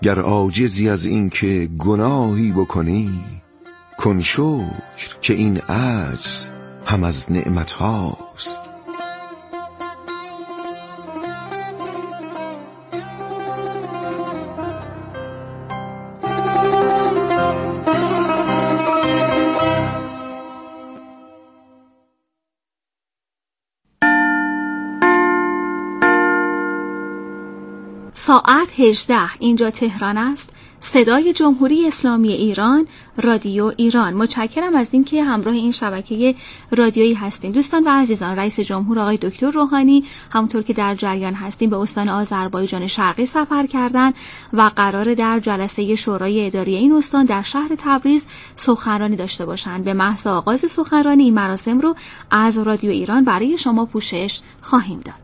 گر عاجزی از این که گناهی بکنی، کن شکر که این عجز هم از نعمت هاست. ساعت 18 اینجا تهران است. صدای جمهوری اسلامی ایران، رادیو ایران. متشکرم از اینکه همراه این شبکه رادیویی هستین. دوستان و عزیزان، رئیس جمهور آقای دکتر روحانی همونطور که در جریان هستیم به استان آذربایجان شرقی سفر کردند و قرار در جلسه شورای اداری این استان در شهر تبریز سخنرانی داشته باشند. به محض آغاز سخنرانی این مراسم رو از رادیو ایران برای شما پوشش خواهیم داد.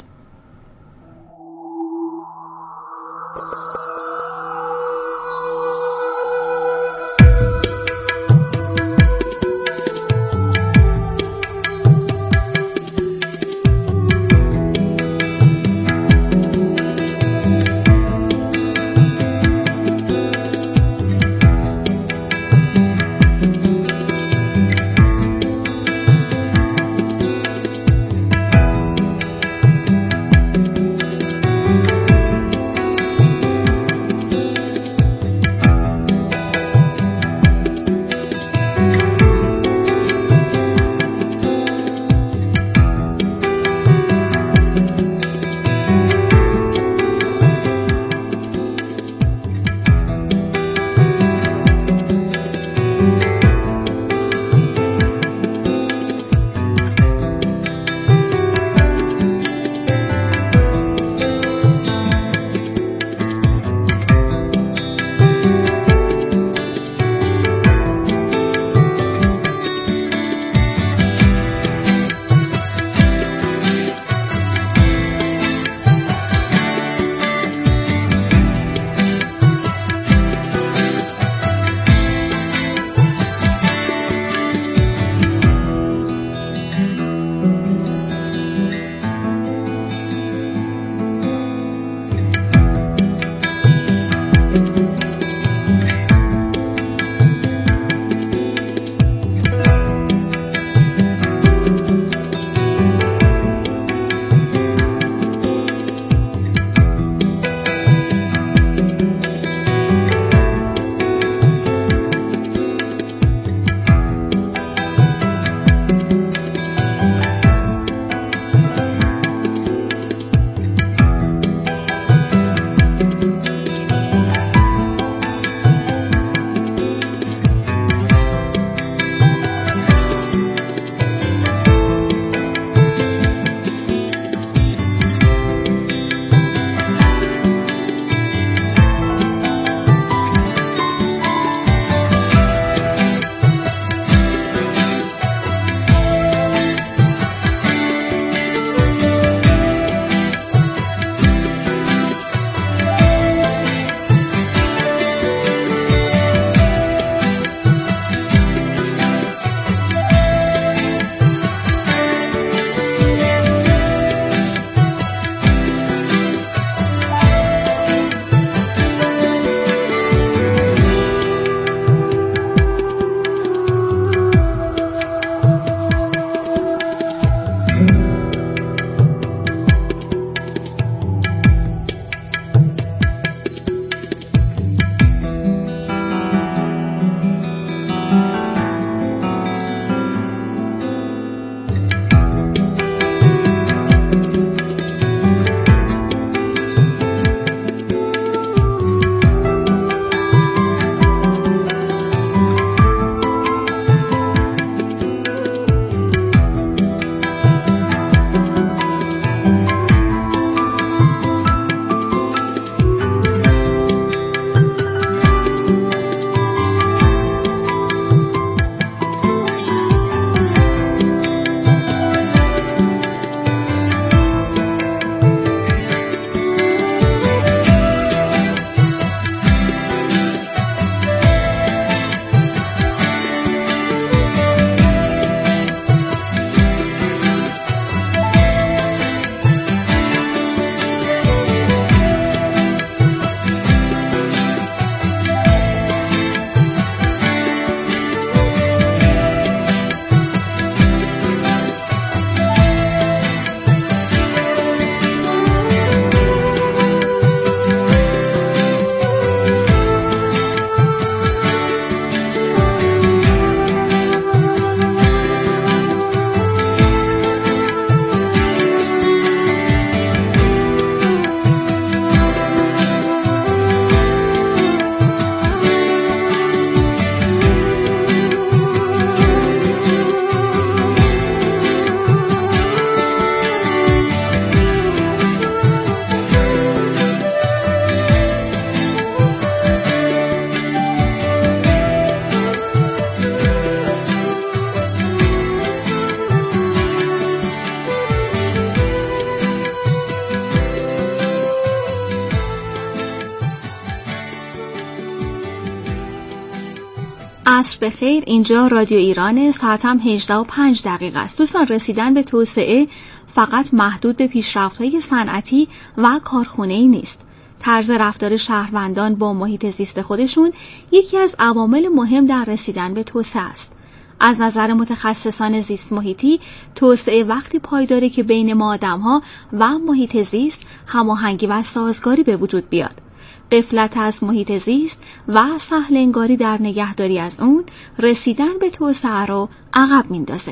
عصر بخیر. اینجا رادیو ایران، ساعتم 18:05 است. دوستان، رسیدن به توسعه فقط محدود به پیشرفت‌های صنعتی و کارخانه‌ای نیست. طرز رفتار شهروندان با محیط زیست خودشون یکی از عوامل مهم در رسیدن به توسعه است. از نظر متخصصان زیست محیطی، توسعه وقتی پایداره که بین ما آدم‌ها و محیط زیست هماهنگی و سازگاری به وجود بیاد. غفلت از محیط زیست و سهل‌انگاری در نگهداری از اون رسیدن به توسعه رو عقب میندازه.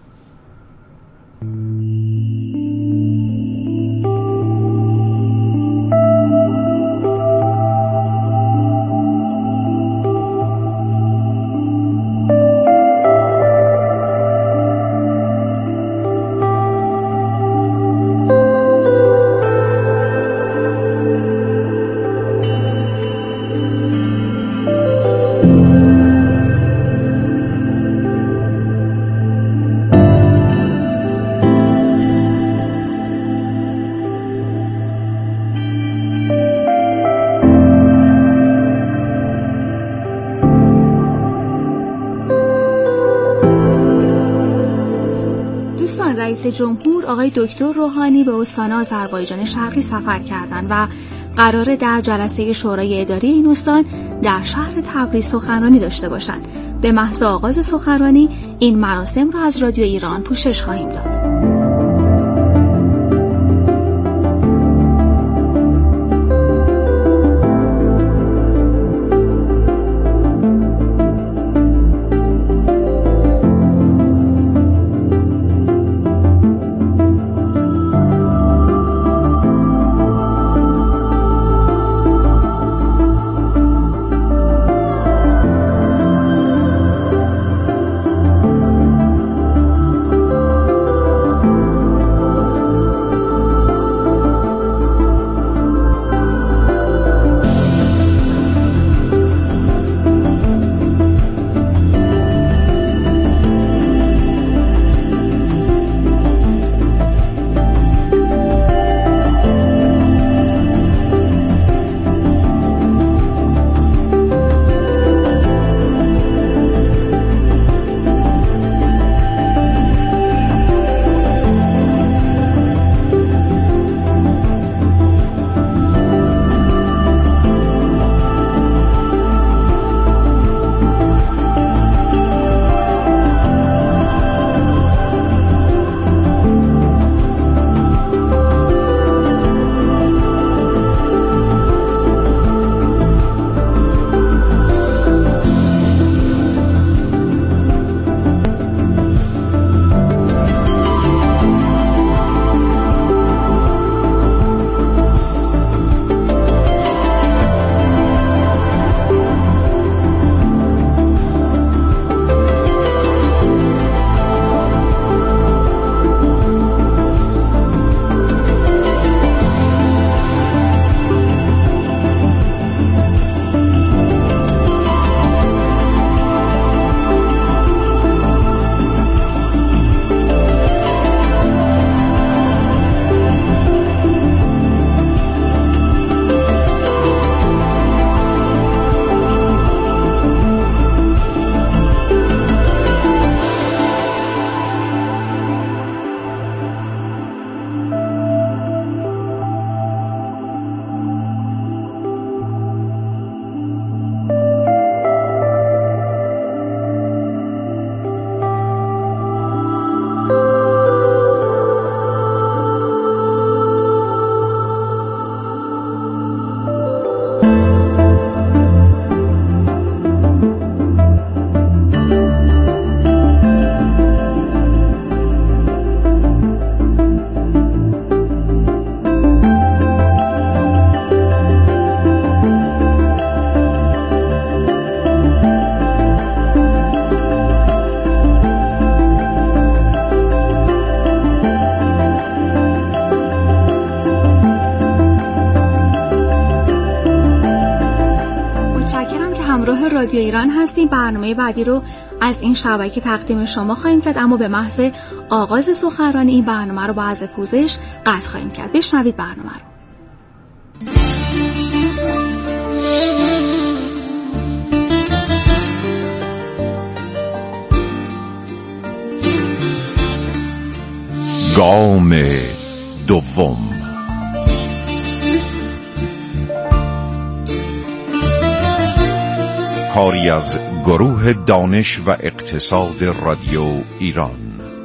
رئیس جمهور آقای دکتر روحانی به استان آذربایجان شرقی سفر کردند و قراره در جلسه شورای اداری این استان در شهر تبریز سخنرانی داشته باشند. به محض آغاز سخنرانی این مراسم را از رادیو ایران پوشش خواهیم داد. همراه رادیو ایران هستیم. برنامه بعدی رو از این شبکه تقدیم شما خواهیم کرد، اما به محض آغاز سخنرانی این برنامه رو با عرض پوزش قطع خواهیم کرد. بشنوید برنامه رو. گام دوم. کاری از گروه دانش و اقتصاد رادیو ایران.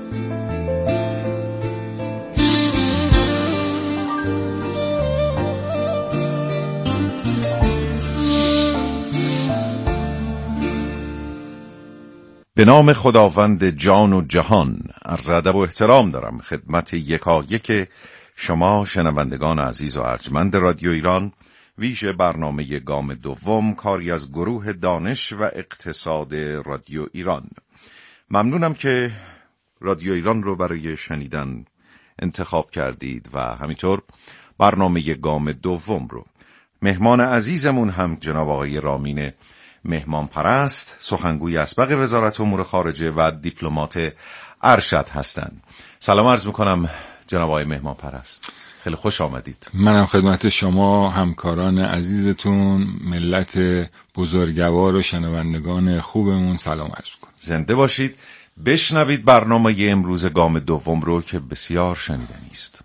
به نام خداوند جان و جهان، عرض ادب و احترام دارم خدمت یکایک شما شنوندگان عزیز و ارجمند رادیو ایران، ویژه برنامه گام دوم، کاری از گروه دانش و اقتصاد رادیو ایران. ممنونم که رادیو ایران رو برای شنیدن انتخاب کردید و همینطور برنامه گام دوم رو. مهمان عزیزمون هم جناب آقای رامین مهمان پرست، سخنگوی اسبق وزارت امور خارجه و دیپلمات ارشد هستند. سلام عرض میکنم جناب آقای مهمان پرست، خیلی خوش آمدید. منم خدمت شما همکاران عزیزتون، ملت بزرگوار و شنوندگان خوبمون سلام عرض میکنم. زنده باشید. بشنوید برنامه امروز گام دوم رو که بسیار شنیدنی است.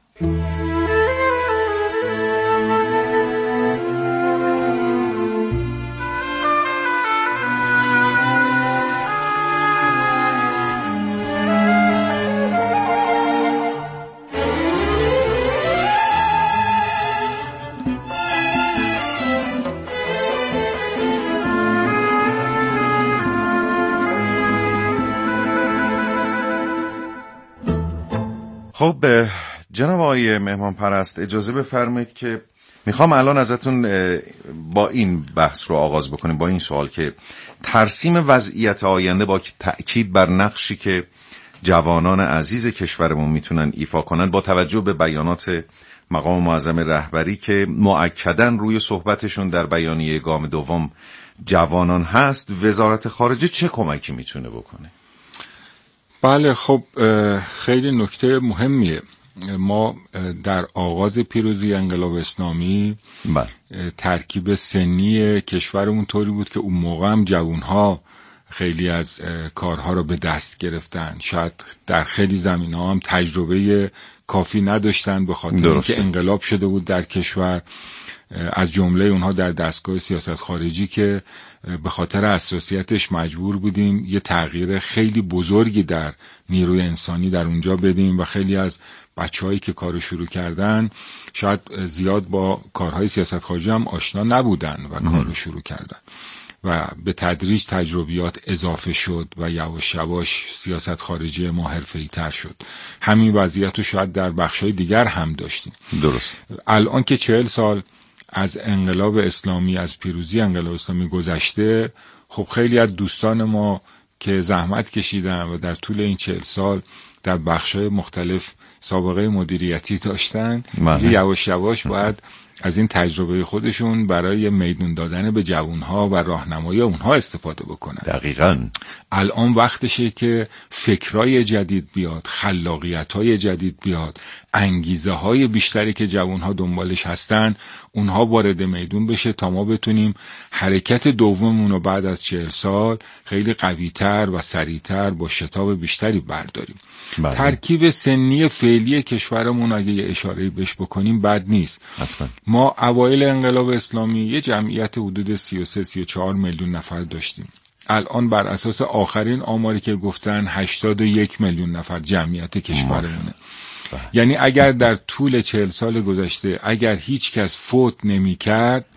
خب جناب آقای مهمان پرست، اجازه بفرمایید که میخوام الان ازتون با این بحث رو آغاز بکنیم، با این سوال که ترسیم وضعیت آینده با تأکید بر نقشی که جوانان عزیز کشورمون میتونن ایفا کنن، با توجه به بیانات مقام معظم رهبری که مؤکداً روی صحبتشون در بیانیه گام دوم جوانان هست، وزارت خارجه چه کمکی میتونه بکنه؟ بله، خب خیلی نکته مهمیه. ما در آغاز پیروزی انقلاب اسلامی ترکیب سنی کشورمون طوری بود که اون موقع هم جوانها خیلی از کارها رو به دست گرفتن. شاید در خیلی زمینه‌ها هم تجربه کافی نداشتن به خاطر اینکه انقلاب شده بود در کشور. از جمله اونها در دستگاه سیاست خارجی که به خاطر حساسیتش مجبور بودیم یه تغییر خیلی بزرگی در نیروی انسانی در اونجا بدیم و خیلی از بچه‌هایی که کارو شروع کردن شاید زیاد با کارهای سیاست خارجی هم آشنا نبودن و کارو شروع کردن و به تدریج تجربیات اضافه شد و یواش یواش سیاست خارجی ما حرفه‌ای تر شد. همین وضعیت رو شاید در بخش‌های دیگر هم داشتیم. درست. الان که 40 سال از انقلاب اسلامی، از پیروزی انقلاب اسلامی گذشته، خب خیلی از دوستان ما که زحمت کشیدن و در طول این 40 سال در بخش‌های مختلف سابقه مدیریتی داشتن، یواش یواش باید از این تجربه خودشون برای میدون دادن به جوانها و راهنمایی اونها استفاده بکنن. دقیقاً الان وقتشه که فکرای جدید بیاد، خلاقیت‌های جدید بیاد، انگیزه‌های بیشتری که جوانها دنبالش هستن اونها وارد میدون بشه تا ما بتونیم حرکت دوممون رو بعد از 40 سال خیلی قوی‌تر و سریع‌تر با شتاب بیشتری برداریم. ترکیب سنی فعلی کشورمون اگه یه اشاره‌ای بهش بکنیم بد نیست. حتما. ما اوایل انقلاب اسلامی یه جمعیت حدود 33-34 میلیون نفر داشتیم. الان بر اساس آخرین آماری که گفتن 81 میلیون نفر جمعیت کشورمونه. یعنی اگر در طول 40 سال گذشته اگر هیچ کس فوت نمی کرد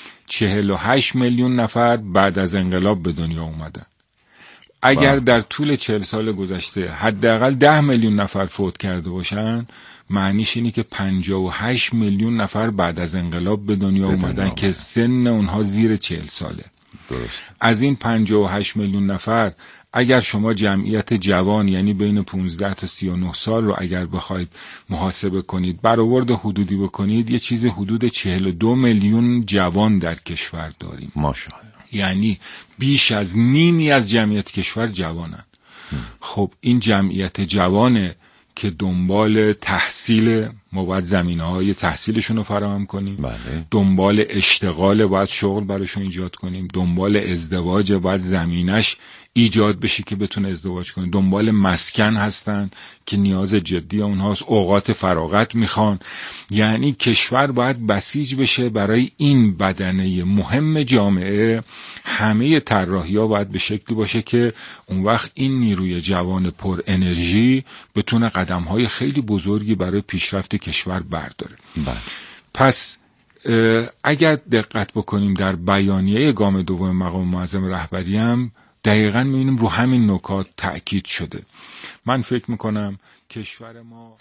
48 میلیون نفر بعد از انقلاب به دنیا اومدن. اگر در طول 40 سال گذشته حداقل 10 میلیون نفر فوت کرده باشن، معنیش اینه که 58 میلیون نفر بعد از انقلاب به دنیا اومدن که سن اونها زیر 40 ساله. درست. از این 58 میلیون نفر اگر شما جمعیت جوان یعنی بین 15 تا 39 سال رو اگر بخواید محاسبه کنید، برآورد حدودی بکنید، یه چیز حدود 42 میلیون جوان در کشور داریم. ماشاءالله. یعنی بیش از نیمی از جمعیت کشور جوانن. خب این جمعیت جوانه که دنبال تحصیل ما باید زمینه‌های تحصیلشون رو فراهم کنیم. بله. دنبال اشتغال باید شغل براشون ایجاد کنیم. دنبال ازدواج باید زمینش ایجاد بشه که بتونه ازدواج کنه. دنبال مسکن هستن که نیاز جدی اونهاست، اوقات فراغت میخوان. یعنی کشور باید بسیج بشه برای این بدنه مهم جامعه. همه طراحی‌ها باید به شکلی باشه که اون وقت این نیروی جوان پر انرژی بتونه قدم‌های خیلی بزرگی برای پیشرفت کشور برداره. پس اگر دقت بکنیم در بیانیه گام دوم مقام معظم رهبری هم دقیقاً می‌بینیم رو همین نکات تأکید شده. من فکر می‌کنم کشور ما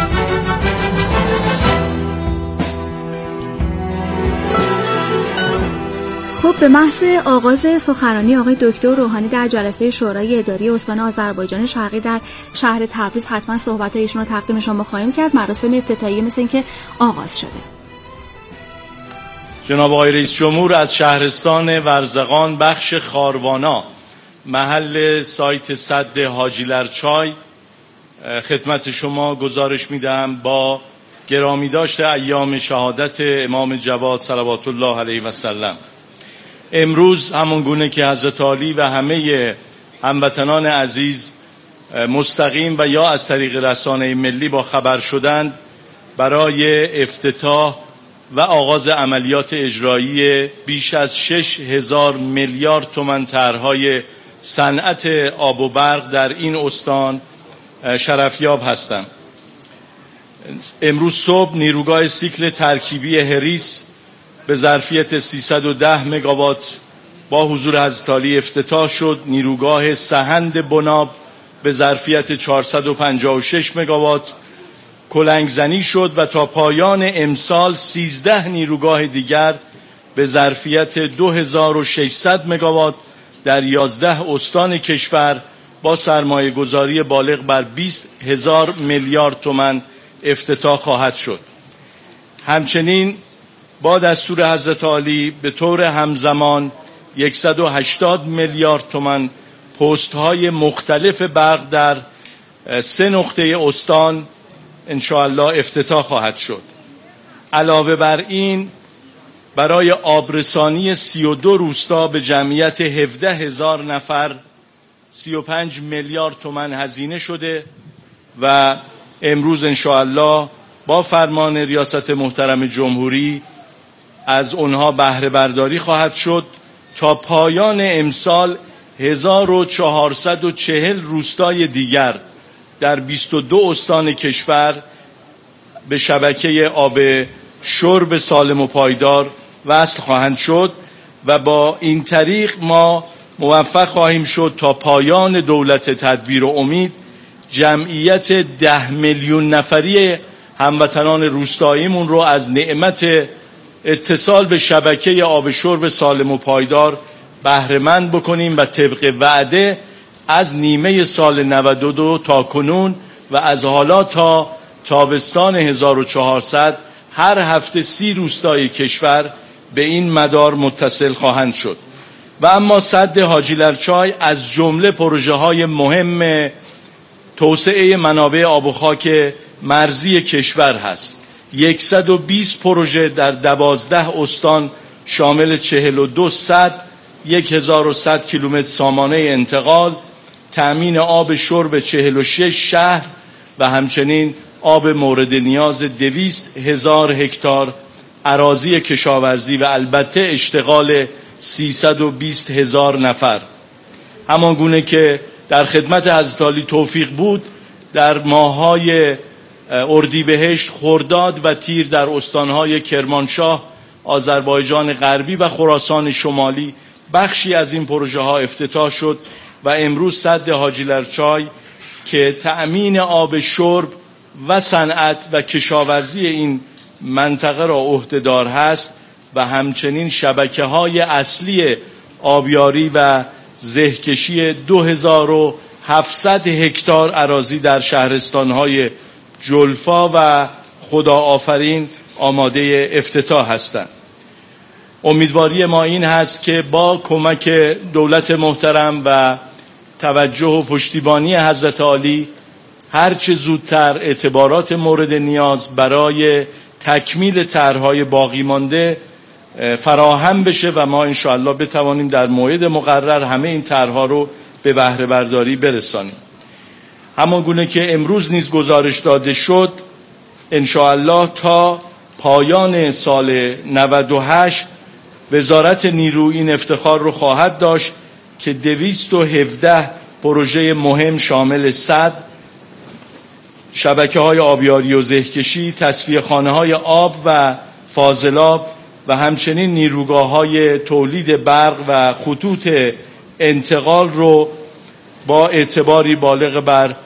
خب به محض آغاز سخنرانی آقای دکتر روحانی در جلسه شورای اداری استان آذربایجان شرقی در شهر تبریز حتما صحبت ایشون رو تقدیم شما خواهیم کرد. مراسم افتتاحیه مثل اینکه آغاز شده. جناب آقای رئیس جمهور از شهرستان ورزقان بخش خاروانا محل سایت سد حاجی لرچای خدمت شما گزارش میدم با گرامی داشته ایام شهادت امام جواد صلوات الله علیه و سلم. امروز همون گونه که حضرت عالی و همه هموطنان عزیز مستقیم و یا از طریق رسانه ملی با خبر شدند، برای افتتاح و آغاز عملیات اجرایی بیش از 6,000 میلیارد تومان طرح‌های صنعت آب و برق در این استان شرفیاب هستم. امروز صبح نیروگاه سیکل ترکیبی هریس به ظرفیت 310 مگاوات با حضور حضرت عالی افتتاح شد. نیروگاه سهند بناب به ظرفیت 456 مگاوات کلنگزنی شد و تا پایان امسال 13 نیروگاه دیگر به ظرفیت 2600 مگاوات در 11 استان کشور با سرمایه گذاری بالغ بر 20,000 میلیارد تومان افتتاح خواهد شد. همچنین با دستور حضرت عالی به طور همزمان 180 میلیارد تومان پست‌های مختلف برق در 3 نقطه استان انشاءالله افتتاح خواهد شد. علاوه بر این برای آبرسانی 32 روستا به جمعیت 17,000 نفر 35 میلیارد تومان هزینه شده و امروز انشاءالله با فرمان ریاست محترم جمهوری از اونها بهره برداری خواهد شد. تا پایان امسال 1440 روستای دیگر در 22 استان کشور به شبکه آب شرب سالم و پایدار وصل خواهند شد و با این طریق ما موفق خواهیم شد تا پایان دولت تدبیر و امید جمعیت 10 میلیون نفری هموطنان روستاییمون رو از نعمت اتصال به شبکه آب شرب سالم و پایدار بهره مند بکنیم و طبق وعده از نیمه سال 92 تا کنون و از حالا تا تابستان 1400 هر هفته 30 روستای کشور به این مدار متصل خواهند شد. و اما سد حاجی لرچای از جمله پروژه های مهم توسعه منابع آب و خاک مرزی کشور هست. 120 پروژه در 12 استان شامل 42 سد، 1100 کیلومتر سامانه انتقال، تأمین آب شرب 46 شهر و همچنین آب مورد نیاز 200,000 هکتار اراضی کشاورزی و البته اشتغال 320,000 نفر. همان گونه که در خدمت حضرت عالی توفیق بود، در ماه‌های اردیبهشت، خرداد و تیر در استانهای کرمانشاه، آذربایجان غربی و خراسان شمالی بخشی از این پروژه ها افتتاح شد و امروز سد حاجی لرچای که تأمین آب شرب و صنعت و کشاورزی این منطقه را عهده‌دار هست و همچنین شبکه‌های اصلی آبیاری و زهکشی 2700 هکتار اراضی در شهرستان‌های جلفا و خداآفرین آماده افتتاح هستند. امیدواری ما این هست که با کمک دولت محترم و توجه و پشتیبانی حضرت عالی هرچه زودتر اعتبارات مورد نیاز برای تکمیل طرح‌های باقی مانده فراهم بشه و ما انشاءالله بتوانیم در موعد مقرر همه این طرح‌ها رو به بهره برداری برسانیم. همان گونه که امروز نیز گزارش داده شد، انشاءالله تا پایان سال 98 وزارت نیرو این افتخار رو خواهد داشت که 217 پروژه مهم شامل سد، شبکه‌های آبیاری و زهکشی، تصفیه خانه‌های آب و فاضلاب و همچنین نیروگاه‌های تولید برق و خطوط انتقال رو با اعتباری بالغ بر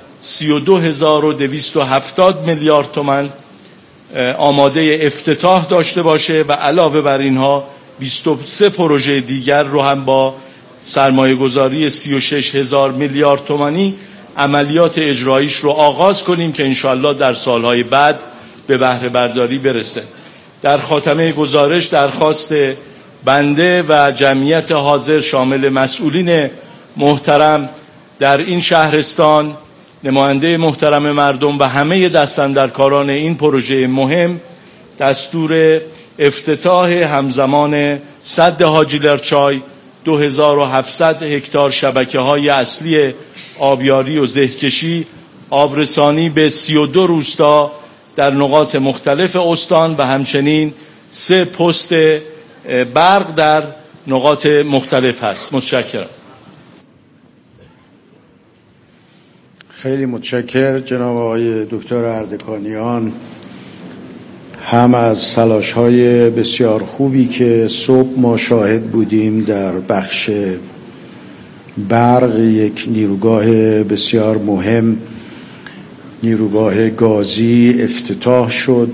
32270 میلیارد تومان آماده افتتاح داشته باشه و علاوه بر اینها 23 پروژه دیگر رو هم با سرمایه‌گذاری 36000 میلیارد تومانی عملیات اجراییش رو آغاز کنیم که انشاءالله در سالهای بعد به بهره برداری برسه. در خاتمه گزارش درخواست بنده و جمعیت حاضر شامل مسئولین محترم در این شهرستان، نماینده محترم مردم و همه دستاندرکاران این پروژه مهم، دستور افتتاح همزمان سد حاجی لرچای 2700 هکتار شبکه‌های اصلی آبیاری و زهکشی، آبرسانی به 32 روستا در نقاط مختلف استان و همچنین 3 پست برق در نقاط مختلف هست. متشکرم. خیلی متشکر جناب آقای دکتر اردکانیان، هم از تلاش‌های بسیار خوبی که صبح ما شاهد بودیم در بخش برق، یک نیروگاه بسیار مهم، نیروگاه گازی افتتاح شد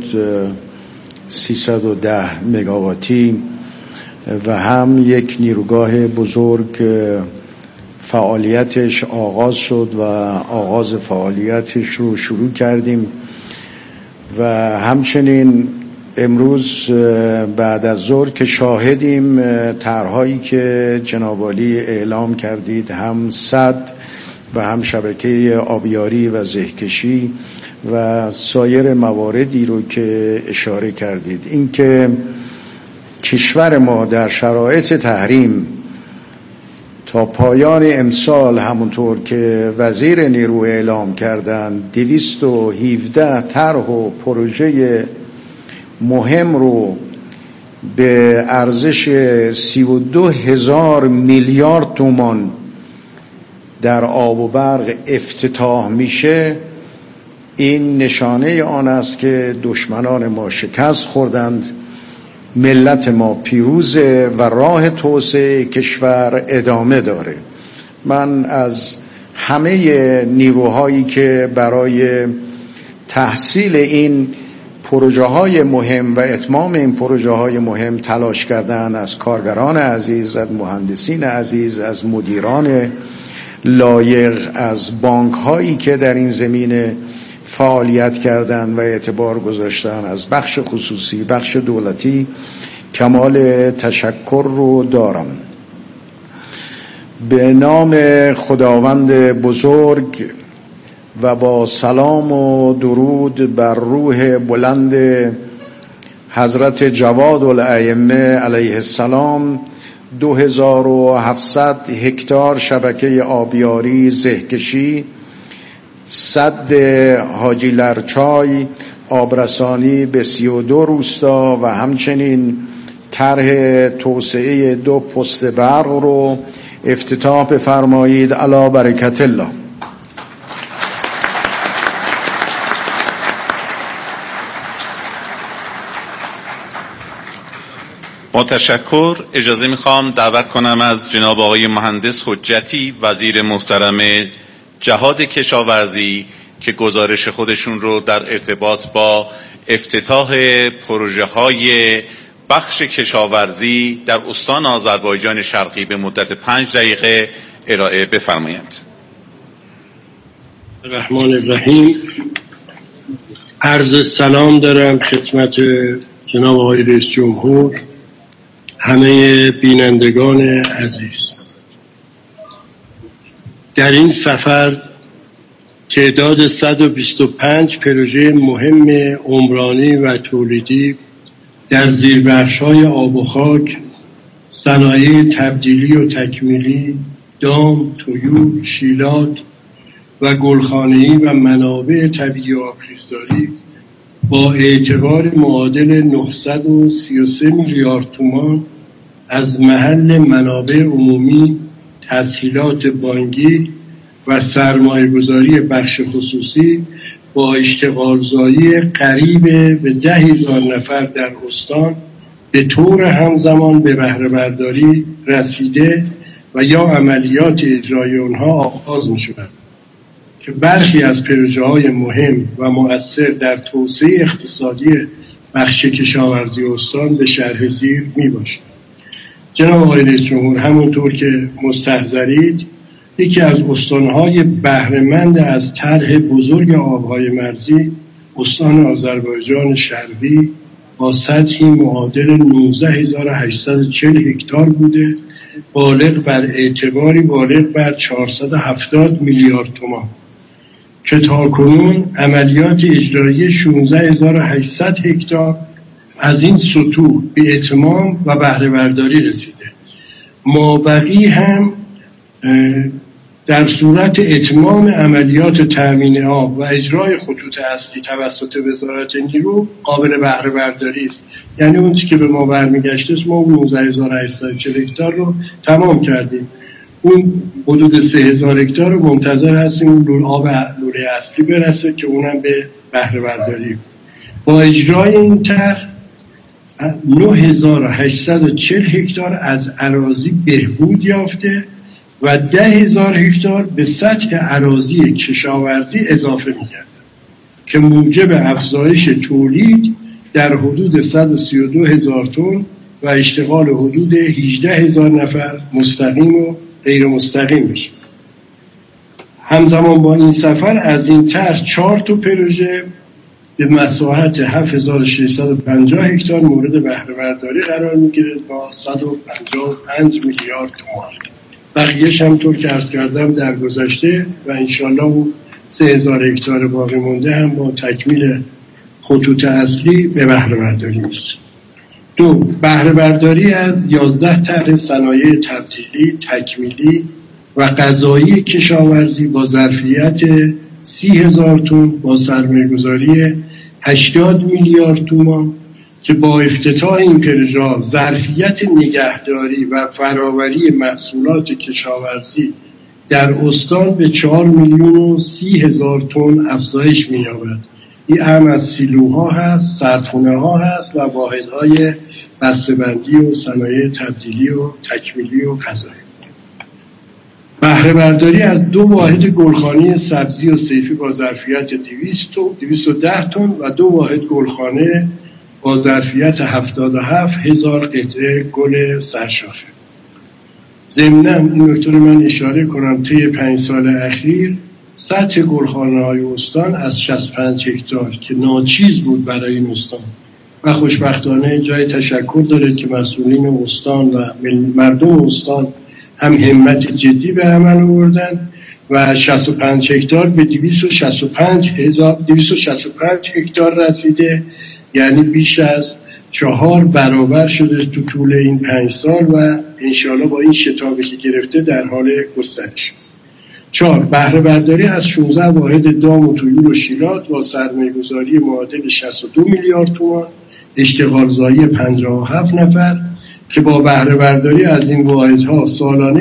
310 مگاواتی و هم یک نیروگاه بزرگ فعالیتش آغاز شد و آغاز فعالیتش رو شروع کردیم و همچنین امروز بعد از ظهر که شاهدیم طرح‌هایی که جناب عالی اعلام کردید، هم سد و هم شبکه آبیاری و زهکشی و سایر مواردی رو که اشاره کردید، این که کشور ما در شرایط تحریم تا پایان امسال همونطور که وزیر نیرو اعلام کردند 217 طرح و پروژه مهم رو به ارزش 32000 میلیارد تومان در آب و برق افتتاح میشه، این نشانه آن است که دشمنان ما شکست خوردند، ملت ما پیروزه و راه توسعه کشور ادامه داره. من از همه نیروهایی که برای تحصیل این پروژه های مهم و اتمام این پروژه های مهم تلاش کردن، از کارگران عزیز، از مهندسین عزیز، از مدیران لایق، از بانک هایی که در این زمینه فعالیت کردن و اعتبار گذاشتن، از بخش خصوصی، بخش دولتی، کمال تشکر رو دارم. به نام خداوند بزرگ و با سلام و درود بر روح بلند حضرت جواد الائمه علیه السلام، 2700 هکتار شبکه آبیاری زهکشی، سد حاجی لرچای، آبرسانی به 32 روستا و همچنین طرح توسعه 2 پست برق رو افتتاح بفرمایید. علی برکت الله. با تشکر اجازه میخوام دعوت کنم از جناب آقای مهندس حجتی، وزیر محترم جهاد کشاورزی، که گزارش خودشون رو در ارتباط با افتتاح پروژه های بخش کشاورزی در استان آذربایجان شرقی به مدت 5 دقیقه ارائه بفرمایند. الرحمن الرحیم. عرض سلام دارم خدمت جناب آقای رئیس جمهور، همه بینندگان عزیز. در این سفر تعداد 125 پروژه مهم عمرانی و تولیدی در زیربخش‌های آب و خاک، صنایع تبدیلی و تکمیلی، دام، طیور، شیلات و گلخانه‌ای و منابع طبیعی و آبخیزداری با اعتبار معادل 933 میلیارد تومان از محل منابع عمومی، تسهیلات بانکی و سرمایه‌گذاری بخش خصوصی با اشتغالزایی قریب به 10,000 نفر در استان به طور همزمان به بهره برداری رسیده و یا عملیات اجرای آنها آغاز می شود که برخی از پروژه‌های مهم و مؤثر در توسعه اقتصادی بخش کشاورزی استان به شرح زیر می باشد. جناب آقای رئیس جمهور، همونطور که مستحضرید، یکی از استانهای بهره‌مند از طرح بزرگ آبهای مرزی استان آذربایجان شرقی با سطحی معادل 19840 هکتار بوده، بالغ بر 470 میلیارد تومان که تاکنون عملیات اجرایی 16800 هکتار از این سطوح به اتمام و بهره برداری رسیده. مابقی هم در صورت اتمام عملیات تامین آب و اجرای خطوط اصلی توسط وزارت نیرو قابل بهره برداری است. یعنی اون چیزی که به ما برمیگشته است، ما 19840 هکتار رو تمام کردیم. اون حدود 3000 هکتار رو منتظر هستیم اون آب لوله اصلی برسه که اونم به بهره برداری. با اجرای این طرح 9840 هکتار از اراضی بهبود یافته و 10,000 هکتار به سطح اراضی کشاورزی اضافه می‌گردد که موجب افزایش تولید در حدود 132,000 تن و اشتغال حدود 18,000 نفر مستقیم و غیر مستقیم میشه. همزمان با این سفر از این طرح 4 تا پروژه به مساحت 7650 هکتار مورد بهره برداری قرار میگیره با 155 میلیارد تومان. بقیه‌اش همطور که عرض کردم در گذشته و انشالله اون 3000 هکتار باقی مونده هم با تکمیل خطوط اصلی به بهره برداری میشه. 2. بهره برداری از 11 طرح صنایع تبدیلی، تکمیلی و غذایی کشاورزی با ظرفیت 30,000 تن با سرمایه‌گذاری 80 میلیارد تومان که با افتتاح این پروژه ظرفیت نگهداری و فراوری محصولات کشاورزی در استان به 4,030,000 تن افزایش می‌یابد. این هم از سیلوها هست، سردخونه‌ها هست و واحدهای بسته‌بندی و صنایع تبدیلی و تکمیلی و غذایی. بهره برداری از 2 واحد گلخانه سبزی و صیفی با ظرفیت 210 تن و 2 واحد گلخانه با ظرفیت 77,000 قطعه گل سرشاخه. ضمناً این نکته رو من اشاره کنم، طی 5 سال اخیر سطح گلخانه‌های استان از 65 هکتار که ناچیز بود برای این استان و خوشبختانه جای تشکر داره که مسئولین استان و مردم استان هم همت جدی به عمل آوردن و 65 هکتار به 265 هکتار رسیده، یعنی بیش از 4 برابر شده تو طول این 5 سال و انشاءالله با این شتابی که گرفته در حال گسترش. 4. بهره برداری از 16 واحد دام و طیور و شیلات با سرمایه‌گذاری معادل 62 میلیارد تومان، اشتغالزایی 57 نفر که با بهره برداری از این واحدها سالانه